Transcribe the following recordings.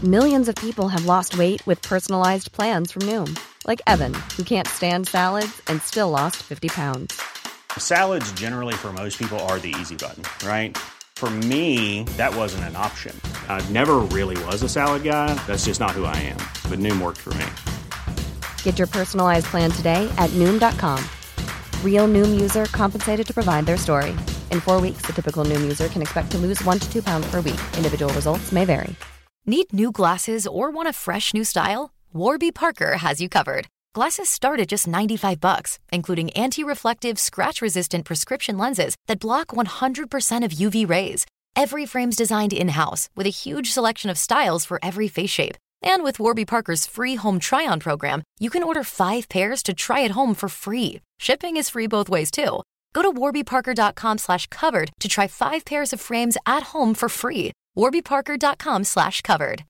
Millions of people have lost weight with personalized plans from Noom. Like Evan, who can't stand salads and still lost 50 pounds. Salads generally for most people are the easy button, right? For me, that wasn't an option. I never really was a salad guy. That's just not who I am. But Noom worked for me. Get your personalized plan today at Noom.com. Real Noom user compensated to provide their story. In 4 weeks, the typical Noom user can expect to lose 1 to 2 pounds per week. Individual results may vary. Need new glasses or want a fresh new style? Warby Parker has you covered. Glasses start at just $95, including anti-reflective, scratch-resistant prescription lenses that block 100% of UV rays. Every frame's designed in-house with a huge selection of styles for every face shape. And with Warby Parker's free home try-on program, you can order 5 pairs to try at home for free. Shipping is free both ways, too. Go to warbyparker.com/covered to try 5 pairs of frames at home for free. warbyparker.com/covered.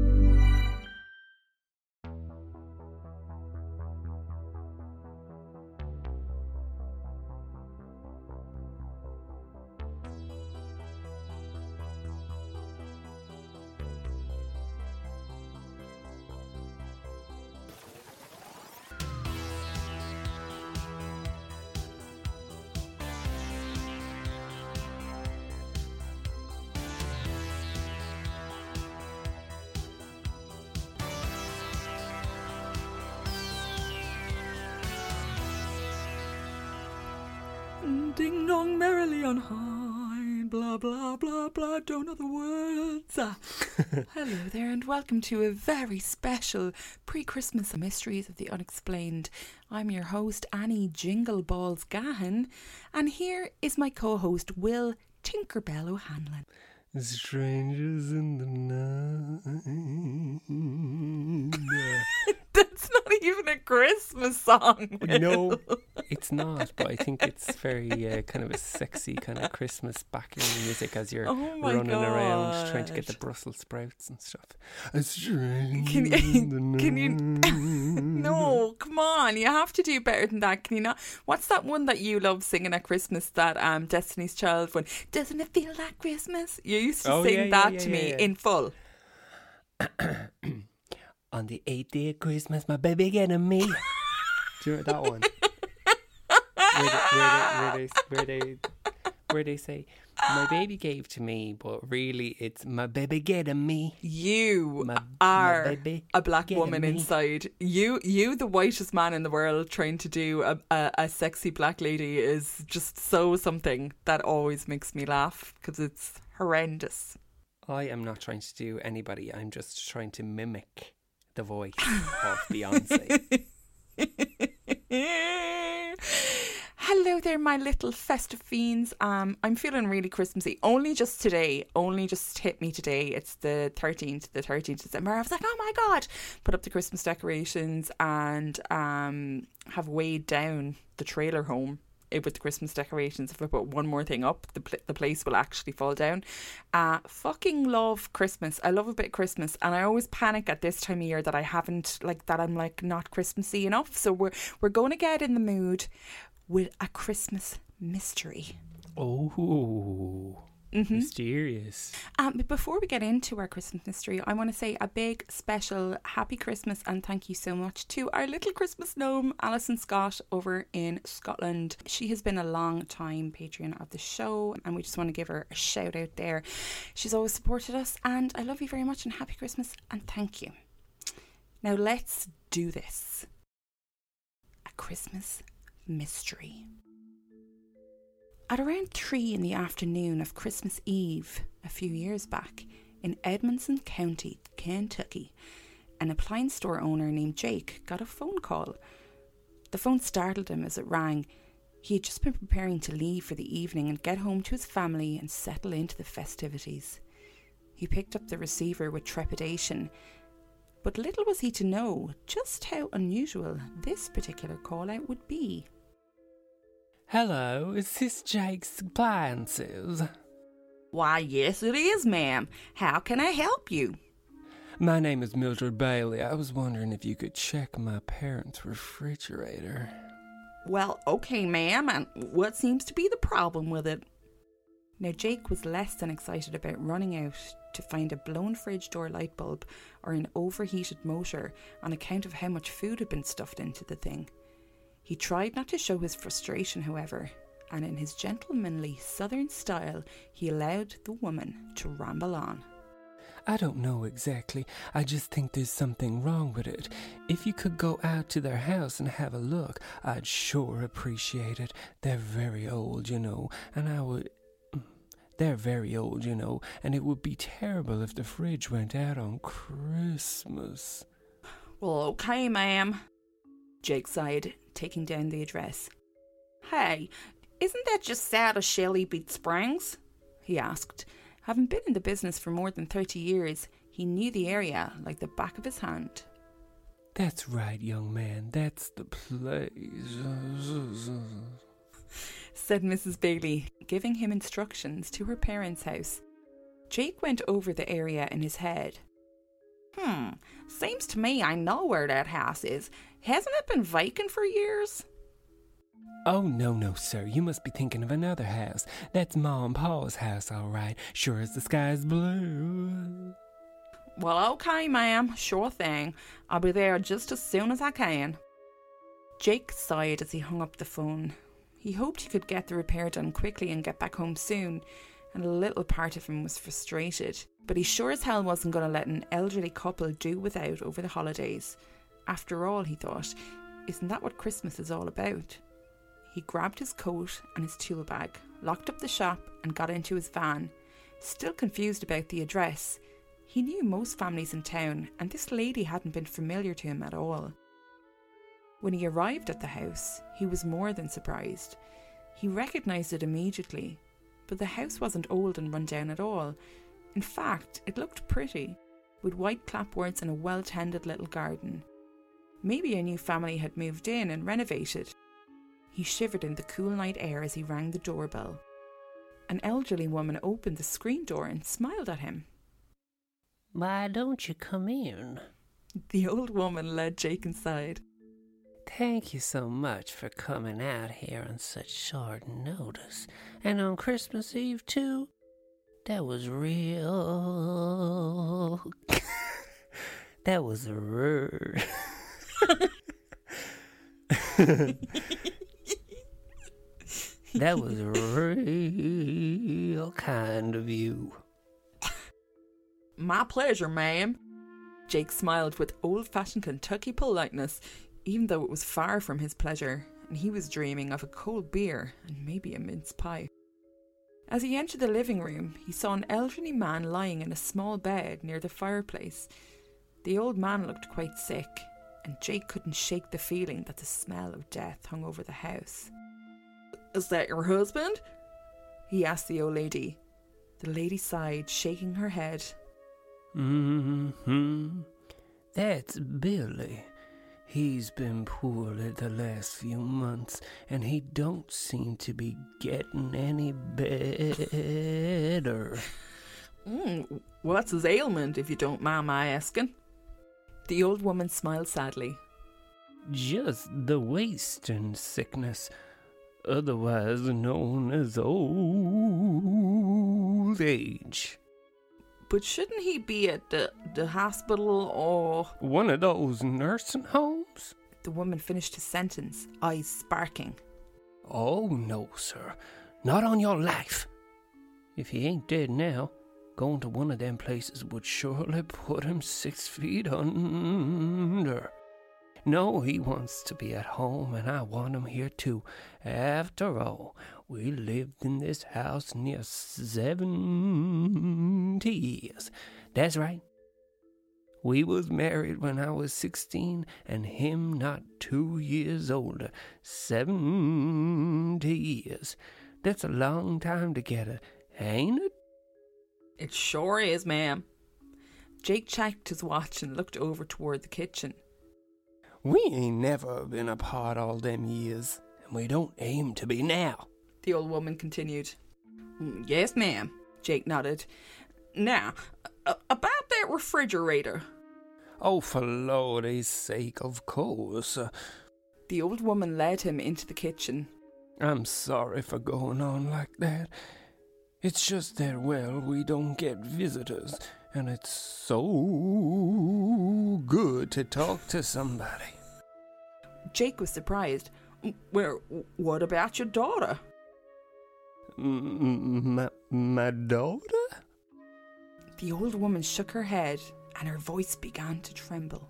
Ding dong merrily on high, blah blah blah blah, don't know the words. Hello there and welcome to a very special pre-Christmas Mysteries of the Unexplained. I'm your host Annie Jingleballs Gahan, and here is my co-host Will Tinkerbell O'Hanlon. Strangers in the night. That's not even a Christmas song, Will. No, it's not, but I think it's very kind of a sexy kind of Christmas backing music as you're running around trying to get the Brussels sprouts and stuff. Can you No, come on, you have to do better than that. Can you not? What's that one that you love singing at Christmas, that Destiny's Child one? Doesn't it feel like Christmas? You used to sing that to me in full. On the 8th day of Christmas, my baby getting me. Do you remember that one? where they say, my baby gave to me, but really it's my baby getting me. You are a black woman inside. You, the whitest man in the world, trying to do a sexy black lady is just so something that always makes me laugh because it's horrendous. I am not trying to do anybody. I'm just trying to mimic the voice of Beyonce. Hello there, my little festive fiends. I'm feeling really Christmassy. Only just hit me today. It's the 13th of December. I was like, oh my God, put up the Christmas decorations and have weighed down the trailer home with the Christmas decorations. If I put one more thing up, the place will actually fall down. Fucking love Christmas. I love a bit of Christmas, and I always panic at this time of year that I haven't, like, that I'm like not Christmassy enough. So we're going to get in the mood with a Christmas mystery. Oh. Mm-hmm. Mysterious. But before we get into our Christmas mystery, I want to say a big special happy Christmas and thank you so much to our little Christmas gnome, Alison Scott, over in Scotland. She has been a long time Patreon of the show, and we just want to give her a shout out there. She's always supported us, and I love you very much, and happy Christmas and thank you. Now let's do this. A Christmas mystery. At around 3 in the afternoon of Christmas Eve, a few years back, in Edmonson County, Kentucky, an appliance store owner named Jake got a phone call. The phone startled him as it rang. He had just been preparing to leave for the evening and get home to his family and settle into the festivities. He picked up the receiver with trepidation, but little was he to know just how unusual this particular call-out would be. Hello, is this Jake's Appliances? Why, yes it is, ma'am. How can I help you? My name is Mildred Bailey. I was wondering if you could check my parents' refrigerator. Well, okay, ma'am, and what seems to be the problem with it? Now, Jake was less than excited about running out to find a blown fridge door light bulb or an overheated motor on account of how much food had been stuffed into the thing. He tried not to show his frustration, however, and in his gentlemanly southern style, he allowed the woman to ramble on. I don't know exactly. I just think there's something wrong with it. If you could go out to their house and have a look, I'd sure appreciate it. They're very old, you know, and They're very old, you know, and it would be terrible if the fridge went out on Christmas. Well, okay, ma'am. Jake sighed, taking down the address. Hey, isn't that just south of Shelley Beat Springs? He asked. Having been in the business for more than 30 years, he knew the area like the back of his hand. That's right, young man. That's the place, said Mrs. Bailey, giving him instructions to her parents' house. Jake went over the area in his head. Seems to me I know where that house is. Hasn't it been vacant for years? Oh, no, sir. You must be thinking of another house. That's Ma and Pa's house, all right. Sure as the sky's blue. Well, okay, ma'am. Sure thing. I'll be there just as soon as I can. Jake sighed as he hung up the phone. He hoped he could get the repair done quickly and get back home soon, and a little part of him was frustrated. But he sure as hell wasn't going to let an elderly couple do without over the holidays. After all, he thought, isn't that what Christmas is all about? He grabbed his coat and his tool bag, locked up the shop and got into his van. Still confused about the address, he knew most families in town and this lady hadn't been familiar to him at all. When he arrived at the house, he was more than surprised. He recognised it immediately, but the house wasn't old and run down at all. In fact, it looked pretty, with white clapboards and a well-tended little garden. Maybe a new family had moved in and renovated. He shivered in the cool night air as he rang the doorbell. An elderly woman opened the screen door and smiled at him. Why don't you come in? The old woman led Jake inside. Thank you so much for coming out here on such short notice. And on Christmas Eve, too? That was real... that was a That was real kind of you. My pleasure, ma'am. Jake smiled with old-fashioned Kentucky politeness, even though it was far from his pleasure, and he was dreaming of a cold beer and maybe a mince pie. As he entered the living room, he saw an elderly man lying in a small bed near the fireplace. The old man looked quite sick, and Jake couldn't shake the feeling that the smell of death hung over the house. Is that your husband? He asked the old lady. The lady sighed, shaking her head. That's Billy. He's been poorly the last few months, and he don't seem to be getting any better. What's his ailment, if you don't mind my asking? The old woman smiled sadly. Just the wasting sickness, otherwise known as old age. But shouldn't he be at the hospital or... one of those nursing homes? The woman finished his sentence, eyes sparking. Oh, no, sir. Not on your life. If he ain't dead now, going to one of them places would surely put him 6 feet under. No, he wants to be at home, and I want him here too. After all, we lived in this house near 70 years. That's right. We was married when I was 16, and him not 2 years older. 70 years. That's a long time together, ain't it? It sure is, ma'am. Jake checked his watch and looked over toward the kitchen. We ain't never been apart all them years, and we don't aim to be now, the old woman continued. Yes, ma'am, Jake nodded. Now, about that refrigerator. Oh, for Lordy's sake, of course. The old woman led him into the kitchen. I'm sorry for going on like that. It's just that, well, we don't get visitors, and it's so good to talk to somebody. Jake was surprised. Well, what about your daughter? My daughter? The old woman shook her head and her voice began to tremble.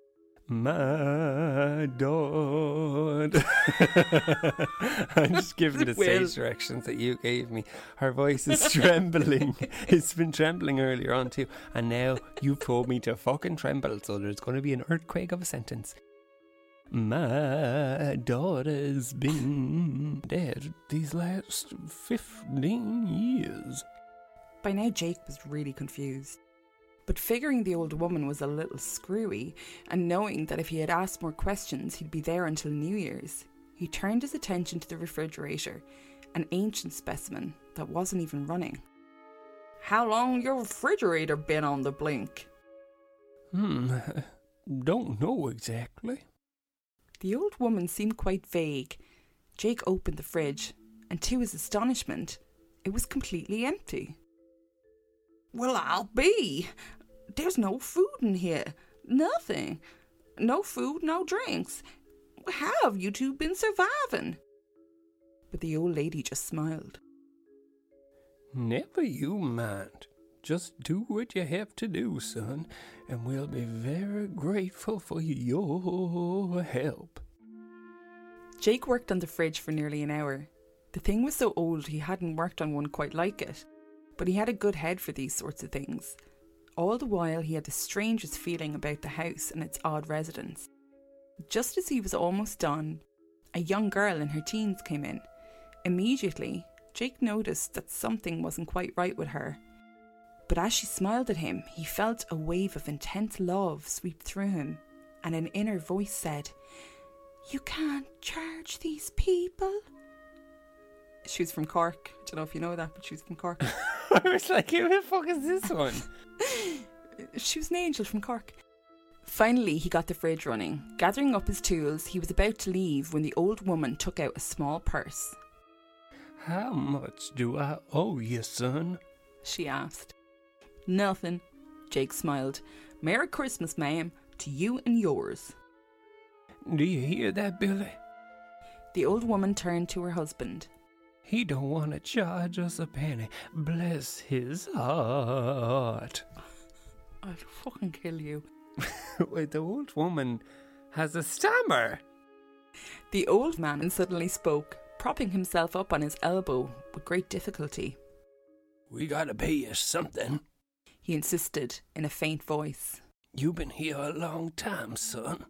My daughter. I'm just giving the stage directions that you gave me. Her voice is trembling. It's been trembling earlier on too. And now you've told me to fucking tremble, so there's going to be an earthquake of a sentence. My daughter's been dead these last 15 years. By now Jake was really confused. But figuring the old woman was a little screwy, and knowing that if he had asked more questions he'd be there until New Year's, he turned his attention to the refrigerator, an ancient specimen that wasn't even running. How long your refrigerator been on the blink? Don't know exactly. The old woman seemed quite vague. Jake opened the fridge, and to his astonishment, it was completely empty. Well, I'll be. There's no food in here. Nothing. No food, no drinks. How have you two been surviving? But the old lady just smiled. Never you mind. Just do what you have to do, son, and we'll be very grateful for your help. Jake worked on the fridge for nearly an hour. The thing was so old he hadn't worked on one quite like it, but he had a good head for these sorts of things. All the while he had the strangest feeling about the house and its odd residents. Just as he was almost done, a young girl in her teens came in. Immediately, Jake noticed that something wasn't quite right with her. But as she smiled at him, he felt a wave of intense love sweep through him, and an inner voice said, "You can't charge these people." She was from Cork. I don't know if you know that, but she was from Cork. I was like, who the fuck is this one? She was an angel from Cork. Finally, he got the fridge running. Gathering up his tools, he was about to leave when the old woman took out a small purse. How much do I owe you, son? She asked. Nothing. Jake smiled. Merry Christmas, ma'am, to you and yours. Do you hear that, Billy? The old woman turned to her husband. He don't want to charge us a penny. Bless his heart. I'll fucking kill you. Wait, the old woman has a stammer. The old man suddenly spoke, propping himself up on his elbow with great difficulty. We gotta pay you something, he insisted in a faint voice. You been here a long time, son.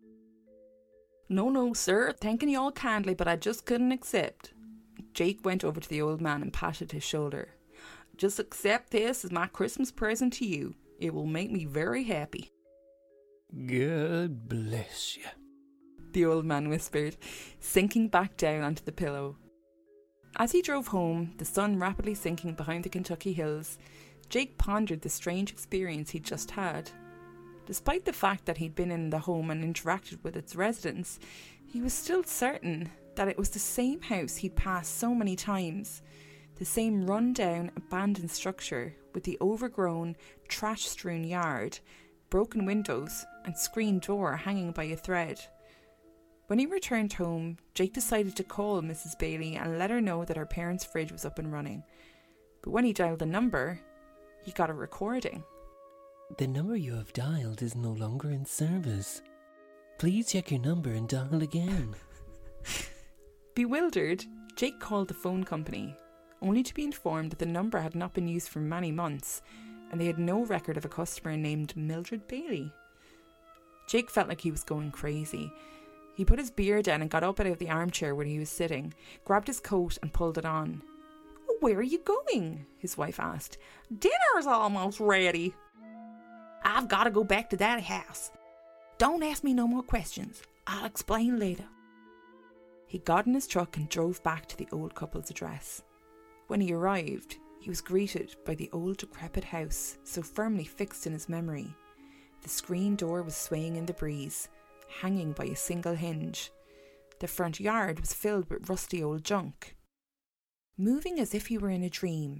No, sir. Thanking you all kindly, but I just couldn't accept. Jake went over to the old man and patted his shoulder. Just accept this as my Christmas present to you. It will make me very happy. God bless you, the old man whispered, sinking back down onto the pillow. As he drove home, the sun rapidly sinking behind the Kentucky hills, Jake pondered the strange experience he'd just had. Despite the fact that he'd been in the home and interacted with its residents, he was still certain that it was the same house he'd passed so many times, the same run-down, abandoned structure with the overgrown, trash-strewn yard, broken windows and screen door hanging by a thread. When he returned home, Jake decided to call Mrs. Bailey and let her know that her parents' fridge was up and running. But when he dialed the number, he got a recording. The number you have dialed is no longer in service. Please check your number and dial again. Bewildered, Jake called the phone company, only to be informed that the number had not been used for many months, and they had no record of a customer named Mildred Bailey. Jake felt like he was going crazy. He put his beer down and got up out of the armchair where he was sitting, grabbed his coat and pulled it on. "Where are you going?" his wife asked. "Dinner's almost ready." "I've got to go back to that house. Don't ask me no more questions. I'll explain later." He got in his truck and drove back to the old couple's address. When he arrived, he was greeted by the old decrepit house so firmly fixed in his memory. The screen door was swaying in the breeze, hanging by a single hinge. The front yard was filled with rusty old junk. Moving as if he were in a dream,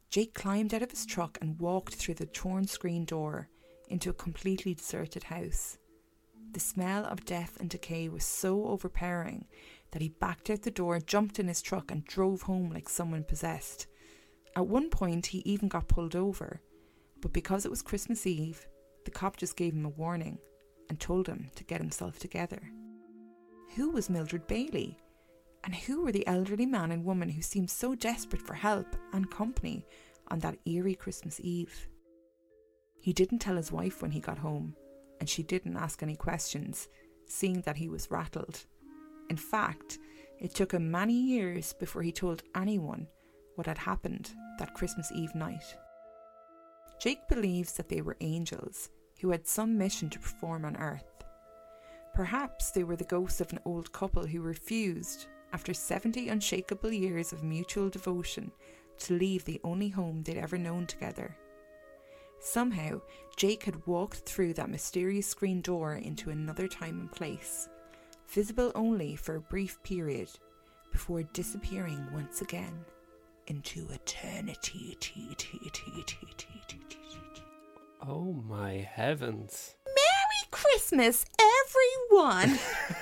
Jake climbed out of his truck and walked through the torn screen door into a completely deserted house. The smell of death and decay was so overpowering that he backed out the door, jumped in his truck and drove home like someone possessed. At one point he even got pulled over, but because it was Christmas Eve, the cop just gave him a warning and told him to get himself together. Who was Mildred Bailey? And who were the elderly man and woman who seemed so desperate for help and company on that eerie Christmas Eve? He didn't tell his wife when he got home, and she didn't ask any questions, seeing that he was rattled. In fact, it took him many years before he told anyone what had happened that Christmas Eve night. Jake believes that they were angels who had some mission to perform on Earth. Perhaps they were the ghosts of an old couple who refused, after 70 unshakable years of mutual devotion, to leave the only home they'd ever known together. Somehow, Jake had walked through that mysterious screen door into another time and place, visible only for a brief period, before disappearing once again into eternity. Oh my heavens. Merry Christmas, everyone!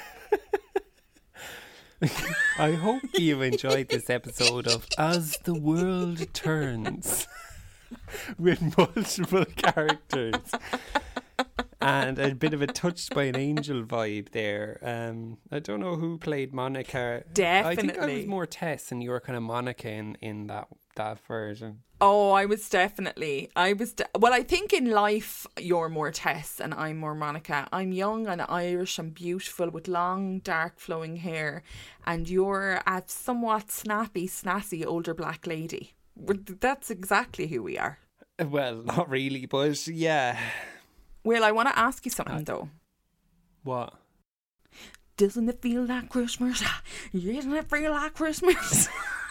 I hope you enjoyed this episode of As the World Turns with multiple characters and a bit of a Touched by an Angel vibe there. I don't know who played Monica. Definitely. I think I was more Tess and you were kind of Monica in that version. Oh, I was definitely. Well, I think in life you're more Tess and I'm more Monica. I'm young and Irish and beautiful with long, dark, flowing hair, and you're a somewhat snappy, snazzy older black lady. That's exactly who we are. Well, not really, but yeah. Well, I want to ask you something though. What? Doesn't it feel like Christmas? Doesn't it feel like Christmas?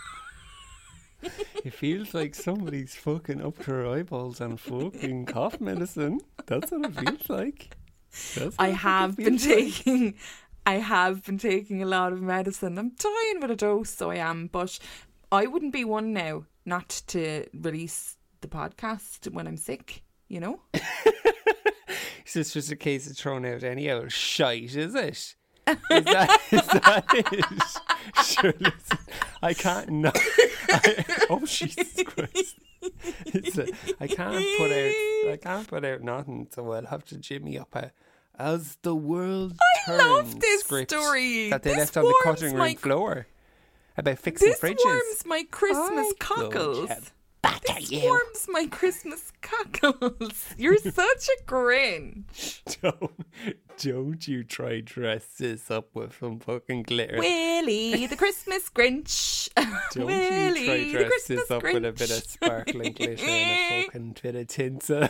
It feels like somebody's fucking up to their eyeballs on fucking cough medicine. That's what it feels like. I have been taking a lot of medicine. I'm dying with a dose, so I am. But I wouldn't be one now not to release the podcast when I'm sick, you know? Is this just a case of throwing out any old shite, is it? Is that it? Sure, listen, I can't not. Oh, Jesus Christ. I can't put out nothing, so I'll have to jimmy up As the World Turns. I love this script story. that they This left on the warms cutting my- room floor about fixing This fridges. warms my Christmas cockles. This warms my Christmas cockles. You're such a Grinch. Don't you try dress this up with some fucking glitter. Willie the Christmas Grinch. Don't Willie you the try dress Christmas this up Grinch. with a bit of sparkling glitter and a fucking bit of tinsel.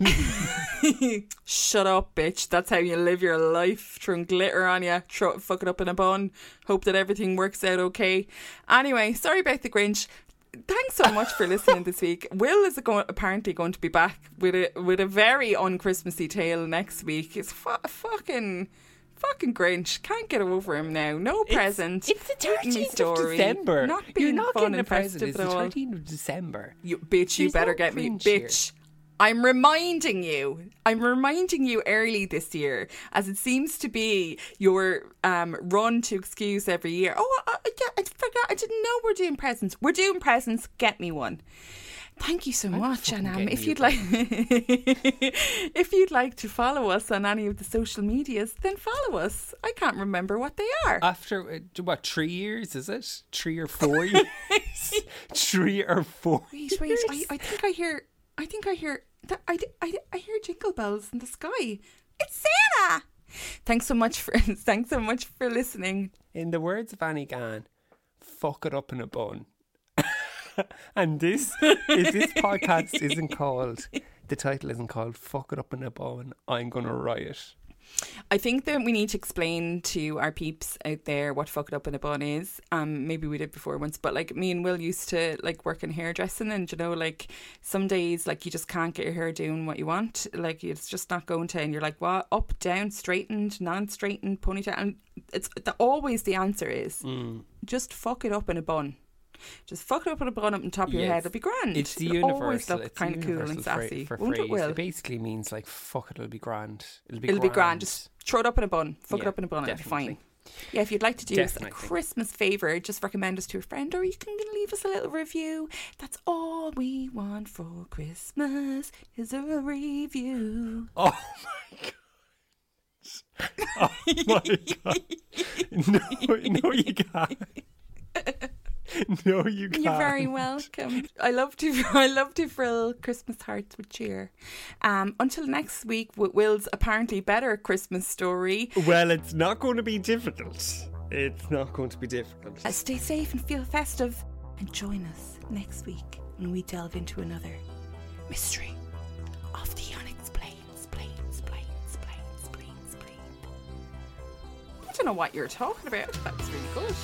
Shut up, bitch. That's how you live your life. Throwing glitter on you. Fuck it up in a bun. Hope that everything works out okay. Anyway, sorry about the Grinch. Thanks so much for listening this week. Will is apparently going to be back with a very un-Christmassy tale next week. It's fucking Grinch. Can't get over him now. No present. It's the 13th of December. You're not getting a present. It's the 13th of December. You bitch, you There's better no get me. Grinch Bitch. here. I'm reminding you early this year, as it seems to be your run to excuse every year. Oh, yeah, I forgot. I didn't know we're doing presents. We're doing presents. Get me one. Thank you so much. And if you'd like to follow us on any of the social medias, then follow us. I can't remember what they are. After 3 years, is it 3 or 4 years? 3 or 4. Wait. I think I hear jingle bells in the sky. It's Santa. Thanks so much for listening. In the words of Annie Gann, fuck it up in a bun. And this podcast isn't called, the title isn't called Fuck It Up in a Bun, I'm Gonna Riot. I think that we need to explain to our peeps out there what Fuck It Up in a Bun is. Maybe we did before once, but like me and Will used to like work in hairdressing, and you know, like some days like you just can't get your hair doing what you want, like it's just not going to, and you're like, what? Up, down, straightened, non-straightened, ponytail, and it's always the answer is just fuck it up in a bun. Just fuck it up with a bun up on top of your head. It'll be grand. It's the It'll always universal. look It's kind of cool and sassy. for Won't phrase. it? Will. It basically means like fuck it. It'll be grand. It'll be grand. Just throw it up in a bun. Fuck it Yeah, up in a bun. It'll be fine. definitely. Yeah, if you'd like to do us a Definitely. Christmas favour, just recommend us to a friend, or you can leave us a little review. That's all we want for Christmas is a review. Oh my god! No, you can't. No, you can't. You're very welcome. I love to fill Christmas hearts with cheer. Until next week with Will's apparently better Christmas story. Well, it's not going to be difficult. It's not going to be difficult. Stay safe and feel festive, and join us next week when we delve into another mystery of the unexplained. I don't know what you're talking about. That was really good.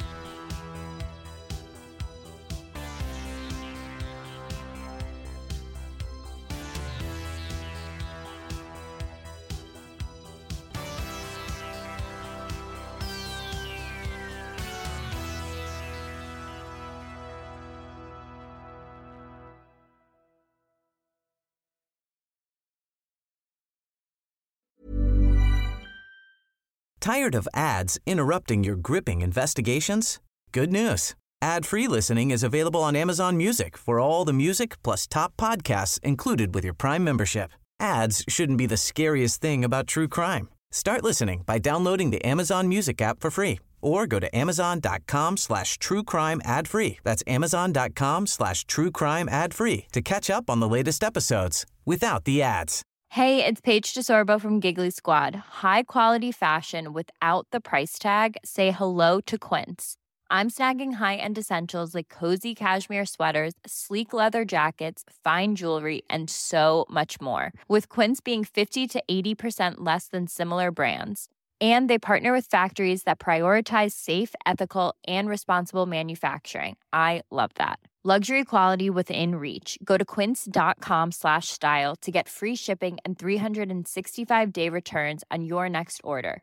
Tired of ads interrupting your gripping investigations? Good news. Ad-free listening is available on Amazon Music for all the music plus top podcasts included with your Prime membership. Ads shouldn't be the scariest thing about true crime. Start listening by downloading the Amazon Music app for free or go to amazon.com/truecrime ad-free. That's amazon.com/truecrime ad-free to catch up on the latest episodes without the ads. Hey, it's Paige DeSorbo from Giggly Squad. High quality fashion without the price tag. Say hello to Quince. I'm snagging high-end essentials like cozy cashmere sweaters, sleek leather jackets, fine jewelry, and so much more. With Quince being 50 to 80% less than similar brands. And they partner with factories that prioritize safe, ethical, and responsible manufacturing. I love that. Luxury quality within reach. Go to quince.com/style to get free shipping and 365-day returns on your next order.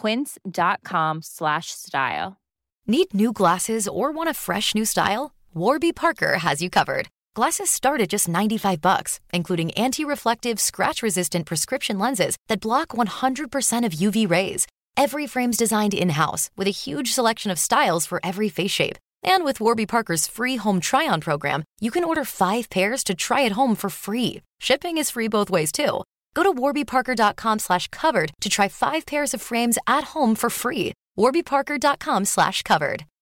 Quince.com/style. Need new glasses or want a fresh new style? Warby Parker has you covered. Glasses start at just $95, including anti-reflective, scratch-resistant prescription lenses that block 100% of UV rays. Every frame's designed in-house with a huge selection of styles for every face shape. And with Warby Parker's free home try-on program, you can order 5 pairs to try at home for free. Shipping is free both ways, too. Go to warbyparker.com/covered to try 5 pairs of frames at home for free. warbyparker.com/covered.